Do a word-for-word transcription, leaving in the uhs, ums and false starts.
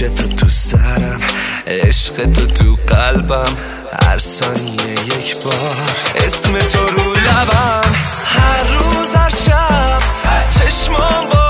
تو تو سرم، عشق تو تو قلبم، هر ثانیه یک بار اسم تو رو لبم، هر روز هر شب چشمام با